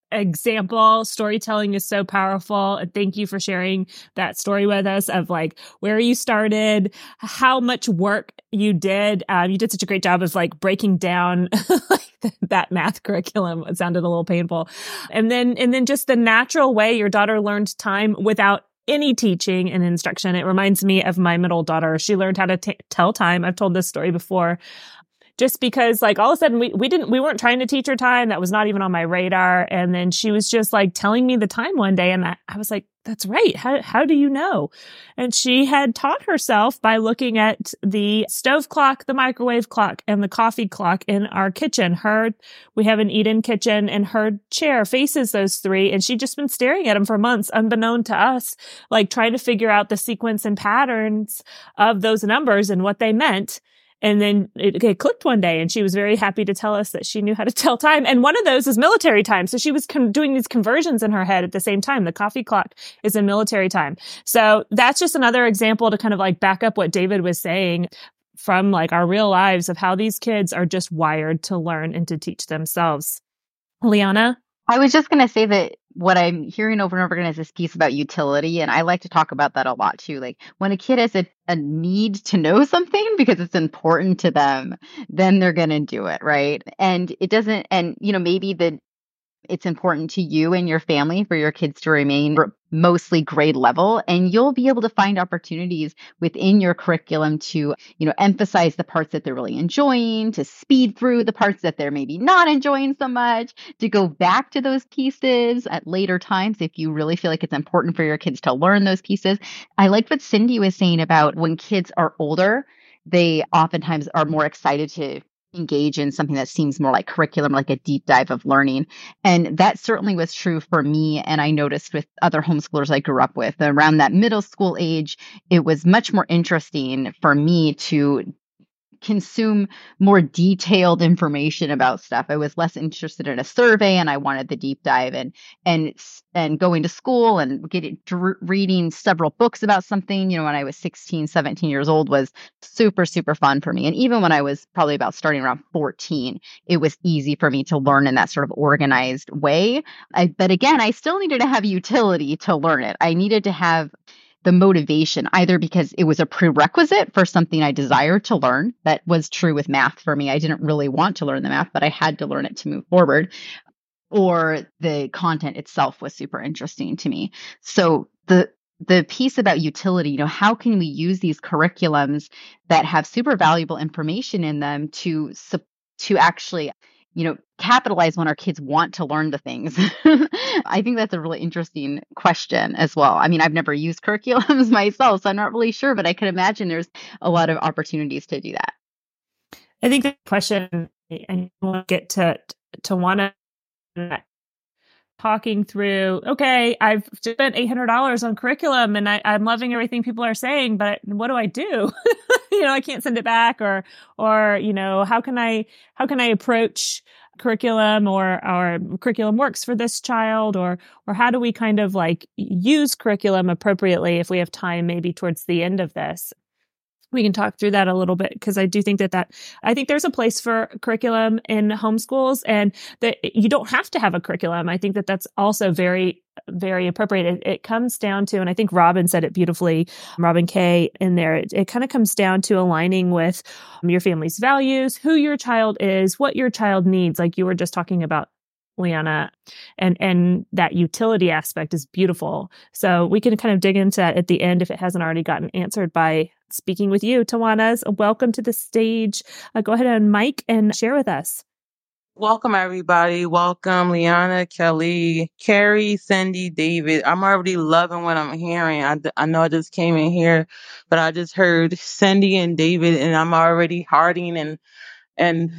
example. Storytelling is so powerful. And thank you for sharing that story with us of like where you started, how much work you did. You did such a great job of like breaking down like that math curriculum. It sounded a little painful. And then just the natural way your daughter learned time without any teaching and instruction. It reminds me of my middle daughter. She learned how to tell time. I've told this story before. Just because like all of a sudden we weren't trying to teach her time. That was not even on my radar. And then she was just like telling me the time one day. And I was like, that's right. How do you know? And she had taught herself by looking at the stove clock, the microwave clock, and the coffee clock in our kitchen. We have an eat-in kitchen and her chair faces those three. And she'd just been staring at them for months, unbeknown to us, like trying to figure out the sequence and patterns of those numbers and what they meant. And then it clicked one day and she was very happy to tell us that she knew how to tell time. And one of those is military time. So she was doing these conversions in her head at the same time. The coffee clock is in military time. So that's just another example to kind of like back up what David was saying from like our real lives of how these kids are just wired to learn and to teach themselves. Liana? I was just going to say that what I'm hearing over and over again is this piece about utility. And I like to talk about that a lot too. Like when a kid has a need to know something because it's important to them, then they're going to do it. Right. And it doesn't, and maybe it's important to you and your family for your kids to remain mostly grade level, and you'll be able to find opportunities within your curriculum to, emphasize the parts that they're really enjoying, to speed through the parts that they're maybe not enjoying so much, to go back to those pieces at later times if you really feel like it's important for your kids to learn those pieces. I liked what Cindy was saying about when kids are older, they oftentimes are more excited to engage in something that seems more like curriculum, like a deep dive of learning. And that certainly was true for me. And I noticed with other homeschoolers I grew up with around that middle school age, it was much more interesting for me to consume more detailed information about stuff. I was less interested in a survey and I wanted the deep dive and going to school and reading several books about something, when I was 16, 17 years old was super, super fun for me. And even when I was probably about starting around 14, it was easy for me to learn in that sort of organized way. But again, I still needed to have utility to learn it. I needed to have the motivation, either because it was a prerequisite for something I desired to learn. That was true with math for me. I didn't really want to learn the math, but I had to learn it to move forward. Or the content itself was super interesting to me. So the piece about utility, how can we use these curriculums that have super valuable information in them to actually capitalize when our kids want to learn the things? I think that's a really interesting question as well. I mean, I've never used curriculums myself, so I'm not really sure, but I can imagine there's a lot of opportunities to do that. I think the question, and we'll get to want to talking through, okay, I've spent $800 on curriculum and I'm loving everything people are saying, but what do I do? I can't send it back or, how can I approach curriculum or curriculum works for this child or how do we kind of like use curriculum appropriately if we have time maybe towards the end of this? We can talk through that a little bit because I do think I think there's a place for curriculum in homeschools and that you don't have to have a curriculum. I think that's also very, very appropriate. It comes down to, and I think Robin said it beautifully, Robin Kay in there, it kind of comes down to aligning with your family's values, who your child is, what your child needs. Like you were just talking about Liana, and that utility aspect is beautiful. So we can kind of dig into that at the end if it hasn't already gotten answered by speaking with you. Tawana, welcome to the stage. Go ahead and mic and share with us. Welcome, everybody. Welcome, Liana, Kelly, Carrie, Cindy, David. I'm already loving what I'm hearing. I know I just came in here, but I just heard Cindy and David, and I'm already hearting and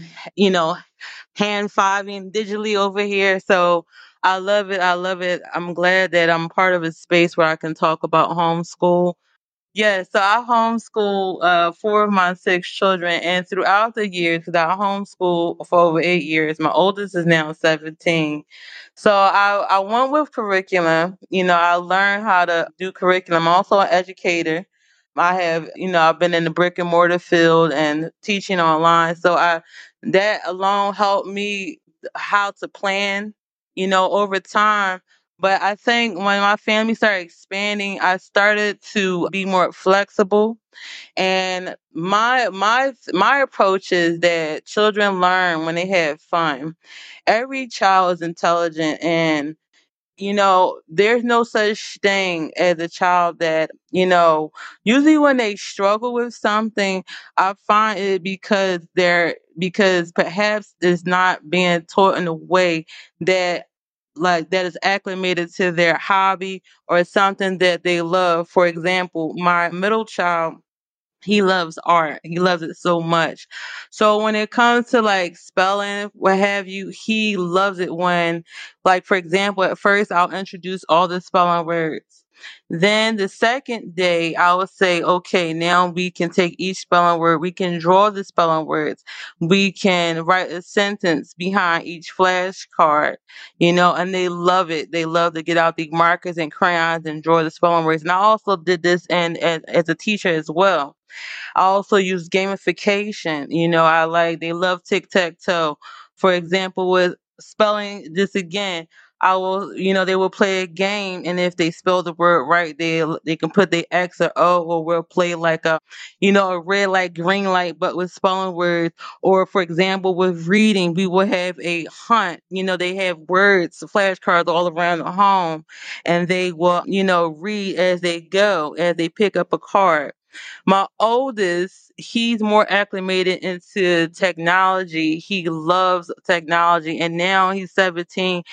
hand fiving digitally over here. So I love it. I love it. I'm glad that I'm part of a space where I can talk about homeschool. Yeah, so I homeschool four of my six children, and throughout the years, because I homeschool for over 8 years, my oldest is now 17. So I went with curriculum. I learned how to do curriculum. I'm also an educator. I've been in the brick and mortar field and teaching online. So that alone helped me how to plan, over time. But I think when my family started expanding, I started to be more flexible. And my approach is that children learn when they have fun. Every child is intelligent, and there's no such thing as a child that, usually when they struggle with something, I find it because perhaps it's not being taught in a way that that is acclimated to their hobby or something that they love. For example, my middle child, he loves art. He loves it so much. So when it comes to like spelling, what have you, he loves it when, like, for example, at first I'll introduce all the spelling words. Then the second day, I will say, okay, now we can take each spelling word. We can draw the spelling words. We can write a sentence behind each flashcard, and they love it. They love to get out the markers and crayons and draw the spelling words. And I also did this as a teacher as well. I also use gamification. They love tic tac toe. For example, with spelling, just again, they will play a game, and if they spell the word right, they can put the X or O, or we'll play like a red light, green light, but with spelling words. Or for example, with reading, we will have a hunt. They have words, flashcards all around the home, and they will, read as they go, as they pick up a card. My oldest, he's more acclimated into technology. He loves technology, and now he's 17.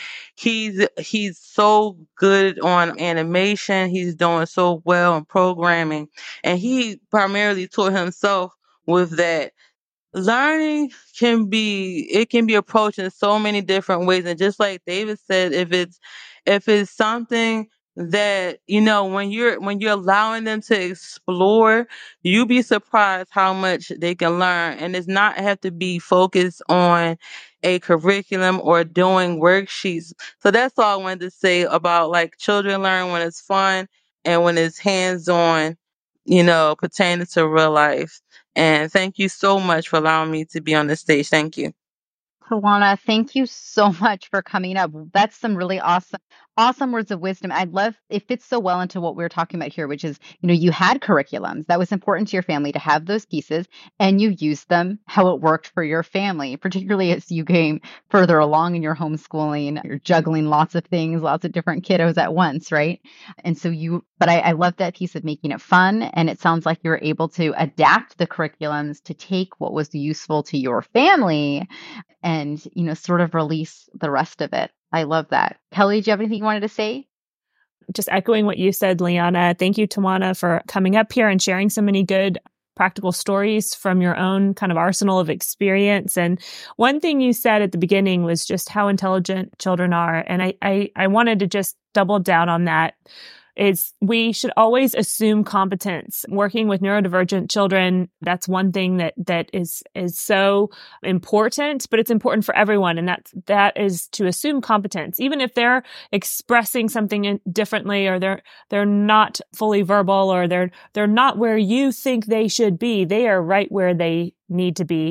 He's so good on animation. He's doing so well in programming, and he primarily taught himself with that. Learning can be approached in so many different ways, and just like David said, if it's something that, when you're allowing them to explore, you'll be surprised how much they can learn. And it's not have to be focused on a curriculum or doing worksheets. So that's all I wanted to say about, like, children learn when it's fun and when it's hands on, pertaining to real life. And thank you so much for allowing me to be on the stage. Thank you. Tawana, thank you so much for coming up. That's some really awesome words of wisdom. I love it, fits so well into what we're talking about here, which is, you had curriculums that was important to your family to have those pieces, and you used them how it worked for your family, particularly as you came further along in your homeschooling. You're juggling lots of things, lots of different kiddos at once, right? And so but I love that piece of making it fun. And it sounds like you're able to adapt the curriculums to take what was useful to your family and, sort of release the rest of it. I love that. Kelly, do you have anything you wanted to say? Just echoing what you said, Liana. Thank you, Tawana, for coming up here and sharing so many good practical stories from your own kind of arsenal of experience. And one thing you said at the beginning was just how intelligent children are. And I wanted to just double down on that. Is we should always assume competence. Working with neurodivergent children, that's one thing that is so important, but it's important for everyone. And that is to assume competence, even if they're expressing something differently, or they're not fully verbal, or they're not where you think they should be. They are right where they need to be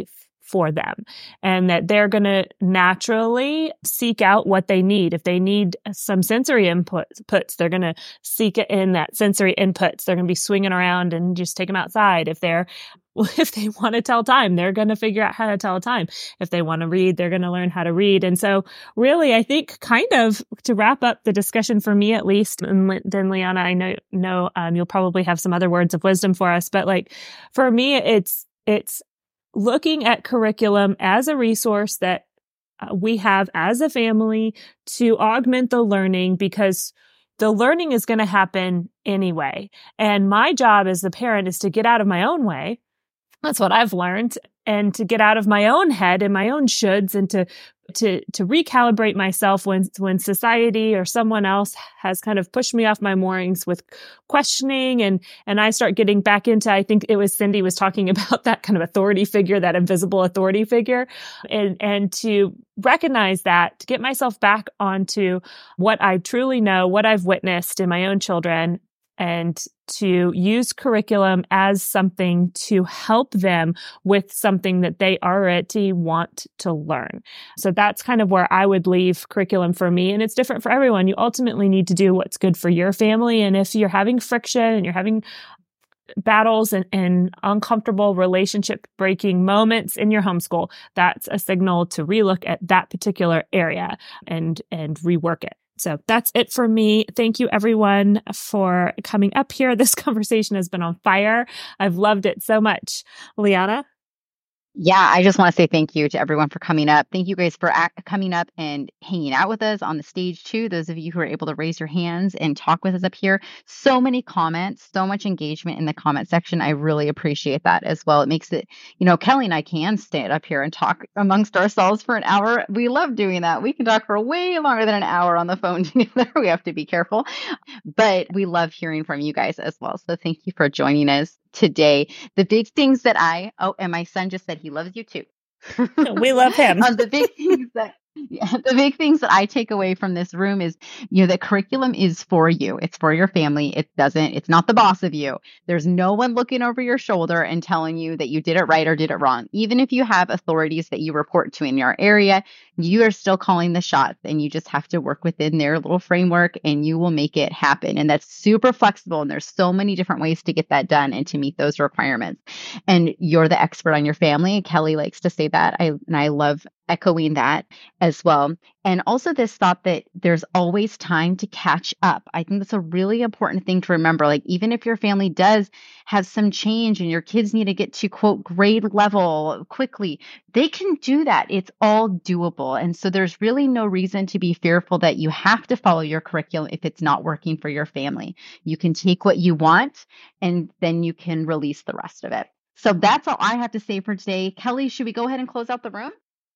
for them, and that they're going to naturally seek out what they need. If they need some sensory inputs, they're going to seek it in that sensory inputs. They're going to be swinging around and just take them outside. If they want to tell time, they're going to figure out how to tell time. If they want to read, they're going to learn how to read. And so really, I think kind of to wrap up the discussion for me, at least, and then Liana, I know you'll probably have some other words of wisdom for us, but like for me, it's looking at curriculum as a resource that we have as a family to augment the learning, because the learning is going to happen anyway. And my job as the parent is to get out of my own way. That's what I've learned, and to get out of my own head and my own shoulds, and to recalibrate myself when society or someone else has kind of pushed me off my moorings with questioning, and I start getting back into, I think it was Cindy was talking about that kind of authority figure, that invisible authority figure, and to recognize that, to get myself back onto what I truly know, what I've witnessed in my own children, and to use curriculum as something to help them with something that they already want to learn. So that's kind of where I would leave curriculum for me. And it's different for everyone. You ultimately need to do what's good for your family. And if you're having friction and you're having battles and uncomfortable relationship breaking moments in your homeschool, that's a signal to relook at that particular area and rework it. So that's it for me. Thank you, everyone, for coming up here. This conversation has been on fire. I've loved it so much. Liana? Yeah, I just want to say thank you to everyone for coming up. Thank you guys for coming up and hanging out with us on the stage too. Those of you who are able to raise your hands and talk with us up here. So many comments, so much engagement in the comment section. I really appreciate that as well. It makes it, Kelly and I can stand up here and talk amongst ourselves for an hour. We love doing that. We can talk for way longer than an hour on the phone together. We have to be careful, but we love hearing from you guys as well. So thank you for joining us today. The big things that and my son just said he loves you too. We love him. The big things that I take away from this room is, that curriculum is for you. It's for your family. It's not the boss of you. There's no one looking over your shoulder and telling you that you did it right or did it wrong. Even if you have authorities that you report to in your area, you are still calling the shots, and you just have to work within their little framework and you will make it happen. And that's super flexible. And there's so many different ways to get that done and to meet those requirements. And you're the expert on your family. Kelly likes to say that. I love echoing that as well. And also this thought that there's always time to catch up. I think that's a really important thing to remember. Like, even if your family does have some change and your kids need to get to quote grade level quickly, they can do that. It's all doable. And so there's really no reason to be fearful that you have to follow your curriculum if it's not working for your family. You can take what you want and then you can release the rest of it. So that's all I have to say for today. Kelly, should we go ahead and close out the room?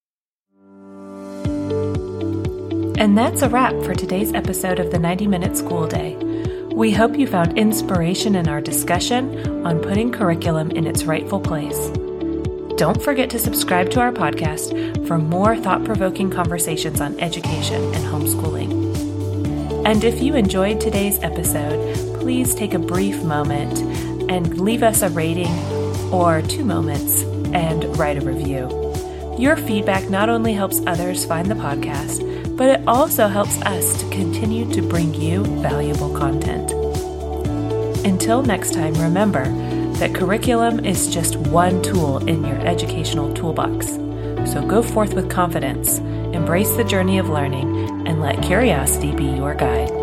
And that's a wrap for today's episode of the 90-Minute School Day. We hope you found inspiration in our discussion on putting curriculum in its rightful place. Don't forget to subscribe to our podcast for more thought-provoking conversations on education and homeschooling. And if you enjoyed today's episode, please take a brief moment and leave us a rating or 2 moments and write a review. Your feedback not only helps others find the podcast, but it also helps us to continue to bring you valuable content. Until next time, remember that curriculum is just one tool in your educational toolbox. So go forth with confidence, embrace the journey of learning, and let curiosity be your guide.